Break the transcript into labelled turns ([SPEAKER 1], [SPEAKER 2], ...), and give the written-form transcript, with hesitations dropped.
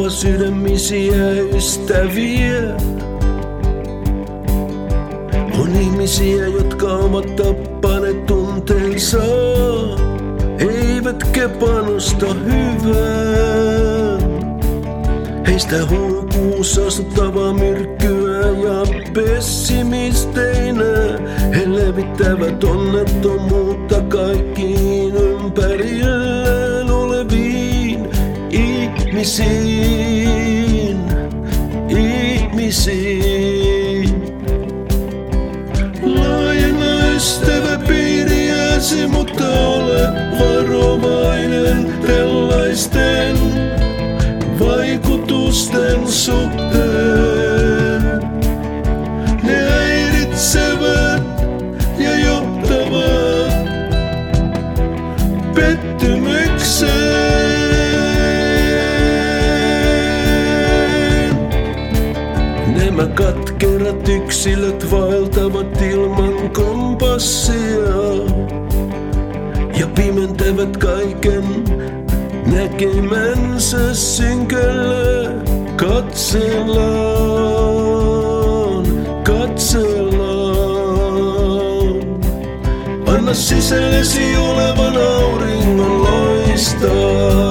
[SPEAKER 1] harva sydämisiä ystäviä. On ihmisiä, jotka ovat tappaneet tunteensa, eivätkä panosta hyvään. Heistä huokuu saastuttavaa myrkkyä ja pessimisteinä he levittävät onnettomuutta kaikkiin ympärillään oleviin ihmisiin. Laajenna ystäväpiiriäsi, mutta ole varovainen tällaisten vaikutusten suhteen. Ne häiritsevät ja johtavat pettymykseen. Nämä katkerat yksilöt vaeltavat ilman kompassia ja pimentävät kaiken näkemänsä synkällä katsellaan. Anna sisällesi olevan auringon loistaa.